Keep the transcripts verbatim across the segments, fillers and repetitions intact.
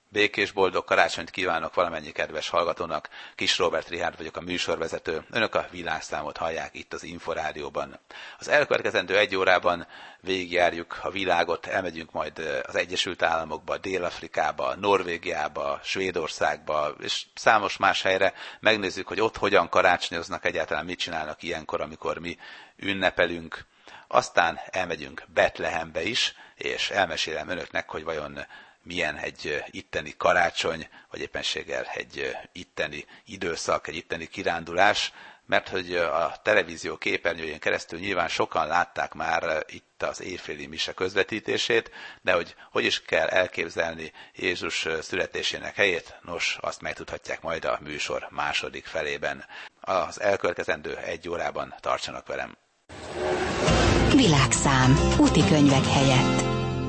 Békés, boldog karácsonyt kívánok valamennyi kedves hallgatónak. Kis Róbert Richárd vagyok, a műsorvezető. Önök a világszámot hallják itt az Inforádióban. Az elkövetkezendő egy órában végigjárjuk a világot, elmegyünk majd az Egyesült Államokba, Dél-Afrikába, Norvégiába, Svédországba és számos más helyre. Megnézzük, hogy ott hogyan karácsonyoznak, egyáltalán mit csinálnak ilyenkor, amikor mi ünnepelünk. Aztán elmegyünk Betlehembe is, és elmesélem önöknek, hogy vajon milyen egy itteni karácsony, vagy éppenséggel egy itteni időszak, egy itteni kirándulás, mert hogy a televízió képernyőjén keresztül nyilván sokan látták már itt az éjféli mise közvetítését, de hogy hogy is kell elképzelni Jézus születésének helyét, nos, azt megtudhatják majd a műsor második felében. Az elkövetkezendő egy órában tartsanak velem. Világszám. Útikönyvek helyett.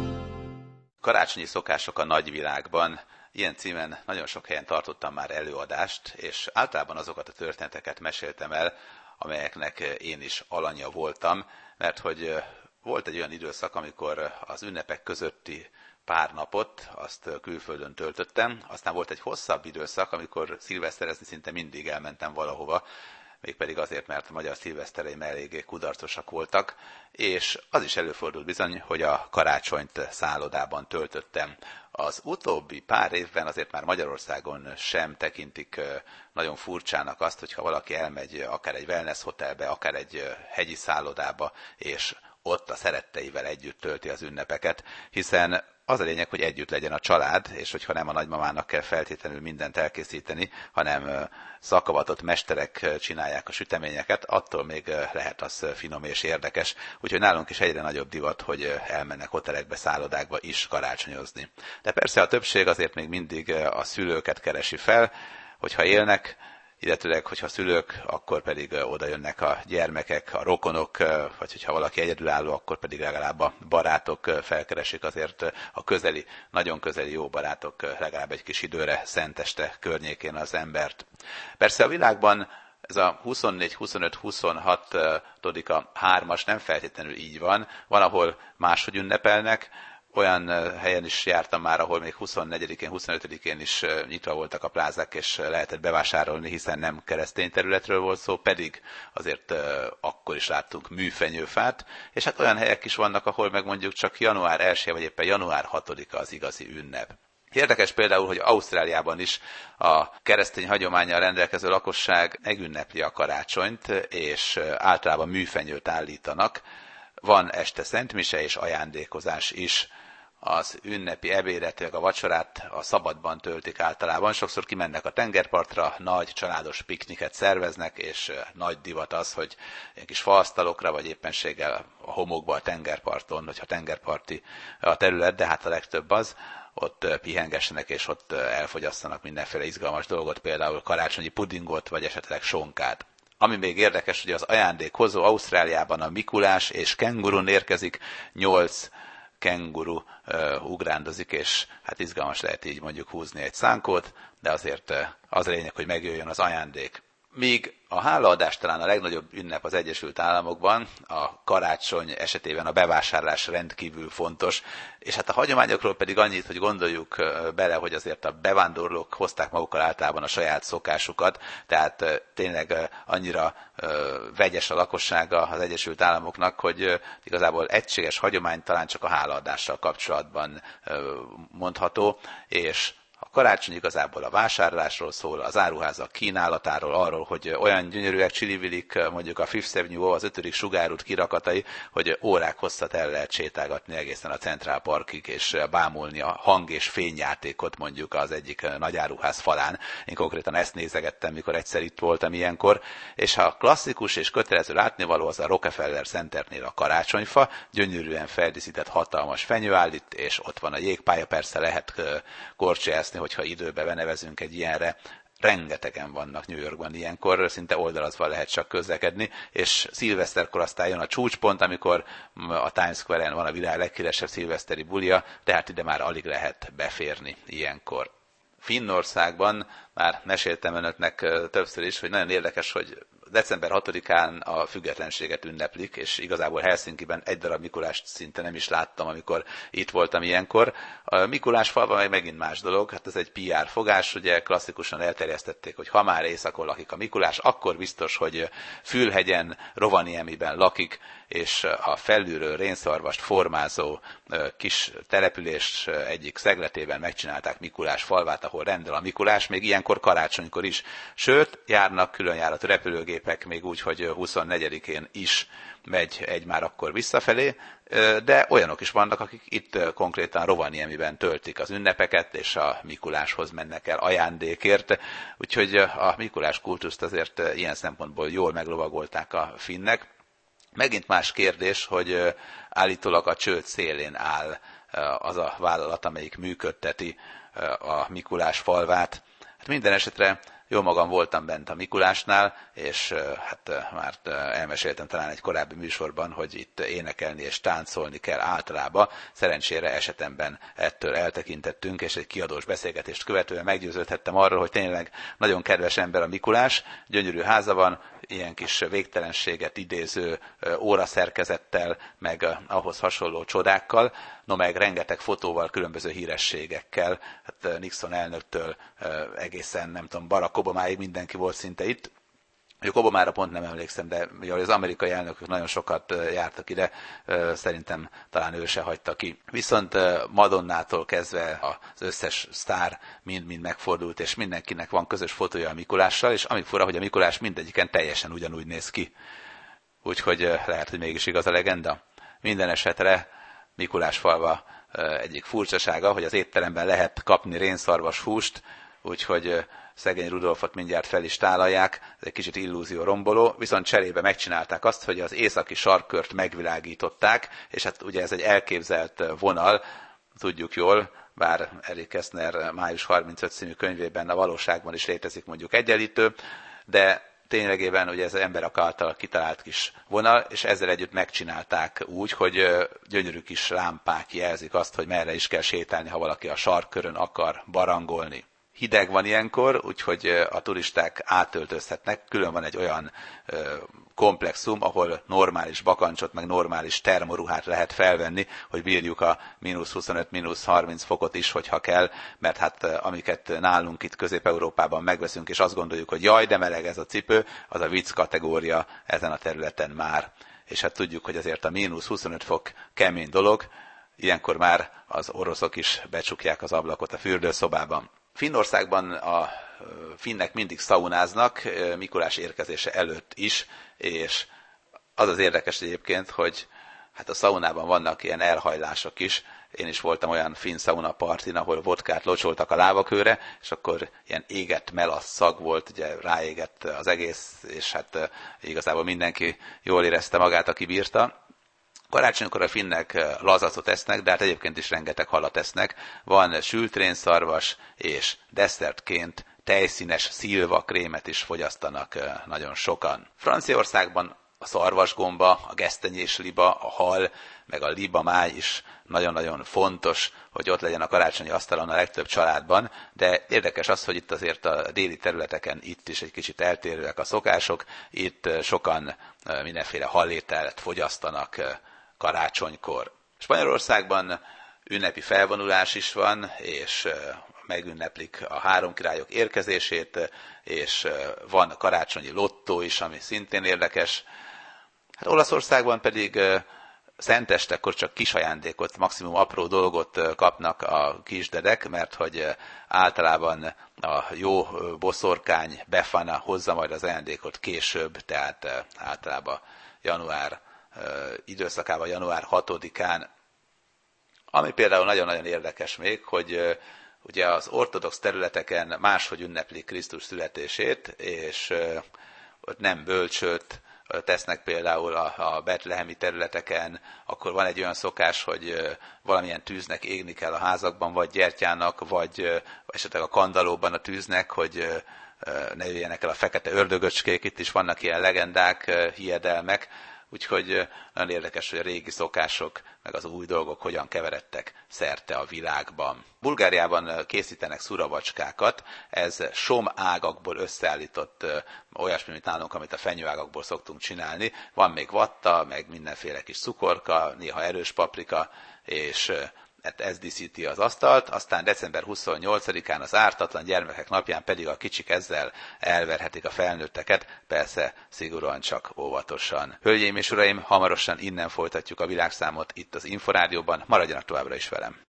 Karácsonyi szokások a nagyvilágban. Ilyen címen nagyon sok helyen tartottam már előadást, és általában azokat a történeteket meséltem el, amelyeknek én is alanya voltam, mert hogy volt egy olyan időszak, amikor az ünnepek közötti pár napot azt külföldön töltöttem, aztán volt egy hosszabb időszak, amikor szilveszterezni szinte mindig elmentem valahova, mégpedig azért, mert a magyar szilvesztereim eléggé kudarcosak voltak, és az is előfordult bizony, hogy a karácsonyt szállodában töltöttem. Az utóbbi pár évben azért már Magyarországon sem tekintik nagyon furcsának azt, hogyha valaki elmegy akár egy wellness hotelbe, akár egy hegyi szállodába, és ott a szeretteivel együtt tölti az ünnepeket, hiszen az a lényeg, hogy együtt legyen a család, és hogyha nem a nagymamának kell feltétlenül mindent elkészíteni, hanem szakavatott mesterek csinálják a süteményeket, attól még lehet az finom és érdekes. Úgyhogy nálunk is egyre nagyobb divat, hogy elmennek hotelekbe, szállodákba is karácsonyozni. De persze a többség azért még mindig a szülőket keresi fel, hogyha élnek, illetőleg, hogyha szülők, akkor pedig oda jönnek a gyermekek, a rokonok, vagy hogyha valaki egyedülálló, akkor pedig legalább a barátok felkeresik azért a közeli, nagyon közeli jó barátok legalább egy kis időre szenteste környékén az embert. Persze a világban ez a huszonnégy, huszonöt, huszonhat a hármas nem feltétlenül így van, van, ahol máshogy ünnepelnek. Olyan helyen is jártam már, ahol még huszonnegyedikén, huszonötödikén is nyitva voltak a plázák, és lehetett bevásárolni, hiszen nem keresztény területről volt szó, pedig azért akkor is láttunk műfenyőfát, és hát olyan helyek is vannak, ahol meg mondjuk csak január elsején, vagy éppen január hatodika az igazi ünnep. Érdekes például, hogy Ausztráliában is a keresztény hagyománnyal rendelkező lakosság megünnepli a karácsonyt, és általában műfenyőt állítanak. Van este szentmise és ajándékozás is. Az ünnepi ebédet, a vacsorát a szabadban töltik általában. Sokszor kimennek a tengerpartra, nagy családos pikniket szerveznek, és nagy divat az, hogy egy kis faasztalokra, vagy éppenséggel a homokba a tengerparton, hogyha tengerparti a terület, de hát a legtöbb az, ott pihengessenek, és ott elfogyasszanak mindenféle izgalmas dolgot, például karácsonyi pudingot, vagy esetleg sonkát. Ami még érdekes, hogy az ajándékhozó Ausztráliában a Mikulás és kengurun érkezik, nyolc kenguru uh, ugrándozik, és hát izgalmas lehet így mondjuk húzni egy szánkót, de azért uh, az a lényeg, hogy megjöjjön az ajándék. Míg a hálaadás talán a legnagyobb ünnep az Egyesült Államokban, a karácsony esetében a bevásárlás rendkívül fontos, és hát a hagyományokról pedig annyit, hogy gondoljuk bele, hogy azért a bevándorlók hozták magukkal általában a saját szokásukat, tehát tényleg annyira vegyes a lakossága az Egyesült Államoknak, hogy igazából egységes hagyomány talán csak a hálaadással kapcsolatban mondható, és a karácsony igazából a vásárlásról szól, az áruházak kínálatáról, arról, hogy olyan gyönyörűek csilivilik, mondjuk a Fifth Avenue, az ötödik sugárút kirakatai, hogy órák hosszat el lehet sétálgatni egészen a Central Parkig, és bámulni a hang- és fényjátékot mondjuk az egyik nagy áruház falán. Én konkrétan ezt nézegettem, mikor egyszer itt voltam ilyenkor, és a klasszikus és kötelező látnivaló az a Rockefeller Centernél a karácsonyfa, gyönyörűen feldíszített hatalmas fenyő áll itt, és ott van a jégpálya, persze lehet korcsolyázni, hogyha időbe benevezünk egy ilyenre. Rengetegen vannak New Yorkban ilyenkor, szinte oldalazva lehet csak közlekedni, és szilveszterkor aztán jön a csúcspont, amikor a Times Square-en van a világ leghíresebb szilveszteri bulia, tehát ide már alig lehet beférni ilyenkor. Finnországban már meséltem önöknek többször is, hogy nagyon érdekes, hogy december hatodikán a függetlenséget ünneplik, és igazából Helsinkiben egy darab Mikulást szinte nem is láttam, amikor itt voltam ilyenkor. A Mikulás falva meg megint más dolog, hát ez egy pé er fogás, ugye klasszikusan elterjesztették, hogy ha már éjszakon lakik a Mikulás, akkor biztos, hogy Fülhegyen, Rovaniemiben lakik, és a felülről rénszarvast formázó kis település egyik szegletében megcsinálták Mikulás falvát, ahol rendel a Mikulás, még ilyenkor karácsonykor is. Sőt, járnak különjáratú repülőgépek még úgy, hogy huszonnegyedikén is megy egy már akkor visszafelé, de olyanok is vannak, akik itt konkrétan Rovaniemiben töltik az ünnepeket, és a Mikuláshoz mennek el ajándékért. Úgyhogy a Mikulás kultuszt azért ilyen szempontból jól meglovagolták a finnek. Megint más kérdés, hogy állítólag a csőd szélén áll az a vállalat, amelyik működteti a Mikulás falvát. Hát minden esetre jó magam voltam bent a Mikulásnál, és hát már elmeséltem talán egy korábbi műsorban, hogy itt énekelni és táncolni kell általában. Szerencsére esetemben ettől eltekintettünk, és egy kiadós beszélgetést követően meggyőződhettem arról, hogy tényleg nagyon kedves ember a Mikulás, gyönyörű háza van, ilyen kis végtelenséget idéző óraszerkezettel, meg ahhoz hasonló csodákkal, no meg rengeteg fotóval, különböző hírességekkel. Hát Nixon elnöktől egészen, nem tudom, Barack Obamáig mindenki volt szinte itt. Mondjuk Obamára pont nem emlékszem, de az amerikai elnökök nagyon sokat jártak ide, szerintem talán ő se hagyta ki. Viszont Madonnától kezdve az összes sztár mind-mind megfordult, és mindenkinek van közös fotója a Mikulással, és ami fura, hogy a Mikulás mindegyiken teljesen ugyanúgy néz ki. Úgyhogy lehet, hogy mégis igaz a legenda. Minden esetre Mikulásfalva egyik furcsasága, hogy az étteremben lehet kapni rénszarvas húst, úgyhogy szegény Rudolfot mindjárt fel is tálalják, ez egy kicsit illúzió romboló, viszont cserébe megcsinálták azt, hogy az északi sarkkört megvilágították, és hát ugye ez egy elképzelt vonal, tudjuk jól, bár Erik Kästner május harmincötödike című könyvében a valóságban is létezik mondjuk egyenlítő, de ténylegében ugye ez az emberek által kitalált kis vonal, és ezzel együtt megcsinálták úgy, hogy gyönyörű kis lámpák jelzik azt, hogy merre is kell sétálni, ha valaki a sarkkörön akar barangolni. Hideg van ilyenkor, úgyhogy a turisták átöltözhetnek. Külön van egy olyan komplexum, ahol normális bakancsot, meg normális termoruhát lehet felvenni, hogy bírjuk a mínusz huszonöt, mínusz harminc fokot is, hogyha kell, mert hát amiket nálunk itt Közép-Európában megveszünk, és azt gondoljuk, hogy jaj, de meleg ez a cipő, az a vicc kategória ezen a területen már. És hát tudjuk, hogy azért a mínusz huszonöt fok kemény dolog, ilyenkor már az oroszok is becsukják az ablakot a fürdőszobában. Finnországban a finnek mindig szaunáznak, Mikulás érkezése előtt is, és az az érdekes egyébként, hogy hát a szaunában vannak ilyen elhajlások is. Én is voltam olyan finn szauna partin, ahol vodkát locsoltak a lábakőre, és akkor ilyen égett melasz szag volt, ugye ráégett az egész, és hát igazából mindenki jól érezte magát, aki bírta. Karácsonykor a finnek lazacot esznek, de hát egyébként is rengeteg halat esznek. Van sült rénszarvas, és desszertként tejszínes szilva krémet is fogyasztanak nagyon sokan. Franciaországban a szarvasgomba, a gesztenyés liba, a hal, meg a libamáj is nagyon-nagyon fontos, hogy ott legyen a karácsonyi asztalon a legtöbb családban, de érdekes az, hogy itt azért a déli területeken itt is egy kicsit eltérőek a szokások, itt sokan mindenféle halételt fogyasztanak karácsonykor. Spanyolországban ünnepi felvonulás is van, és megünneplik a három királyok érkezését, és van karácsonyi lottó is, ami szintén érdekes. Hát Olaszországban pedig szentestekor csak kis ajándékot, maximum apró dolgot kapnak a kisdedek, mert hogy általában a jó boszorkány Befana hozza majd az ajándékot később, tehát általában január időszakában, január hatodikán. Ami például nagyon-nagyon érdekes még, hogy ugye az ortodox területeken máshogy ünneplik Krisztus születését, és ott nem bölcsőt tesznek például a, a betlehemi területeken, akkor van egy olyan szokás, hogy valamilyen tűznek égni kell a házakban, vagy gyertyának, vagy esetleg a kandallóban a tűznek, hogy ne jöjjenek el a fekete ördögöcskék, itt is vannak ilyen legendák, hiedelmek, úgyhogy nagyon érdekes, hogy a régi szokások, meg az új dolgok hogyan keveredtek szerte a világban. Bulgáriában készítenek szuravacskákat, ez som ágakból összeállított olyasmi, mint nálunk, amit a fenyőágakból szoktunk csinálni. Van még vatta, meg mindenféle kis cukorka, néha erős paprika, és hát ez díszíti az asztalt, aztán december huszonnyolcadikán az ártatlan gyermekek napján pedig a kicsik ezzel elverhetik a felnőtteket, persze szigorúan csak óvatosan. Hölgyeim és uraim, hamarosan innen folytatjuk a világszámot itt az Inforádióban, maradjanak továbbra is velem!